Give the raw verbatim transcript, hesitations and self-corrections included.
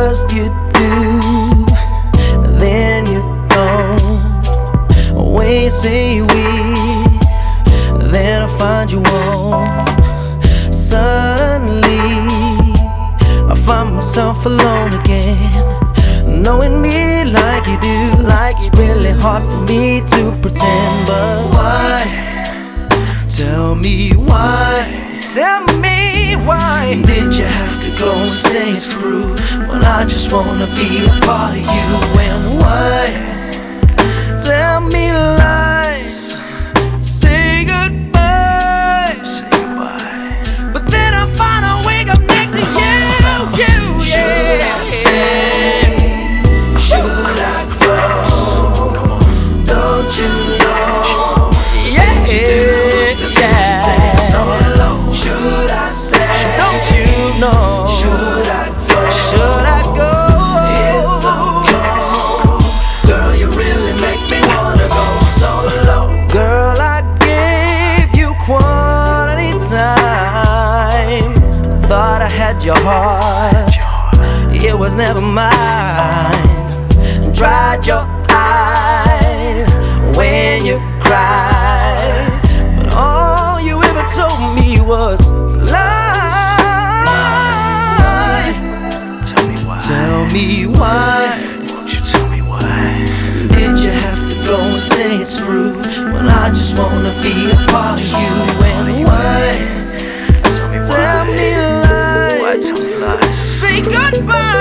first you do, then you don't. When you say we, then I find you won't. Suddenly I find myself alone again, knowing me like you do. Like it's really hard for me to pretend, but why? Tell me why. Tell me why did you have to go and say it's through when I just wanna be a part of you? And why? Tell me lies, say goodbye, say goodbye. But then I find I wake up next to you, you, yeah. Should I stay? Should I go? Don't you know? Yeah, yeah. Should I stay? Don't you know? Should I go? Should I go? It's so cold. Girl, you really make me wanna go solo. Girl, I gave you quality time. Thought I had your heart, it was never mine. Dried your eyes when you cried, but all you ever told me was lies. Tell me why. Tell me why. Won't you tell me why? Did you have to go and say it's through when I just wanna be a part of you? And why? Tell me why. Tell me lies. Why tell me lies? Say goodbye.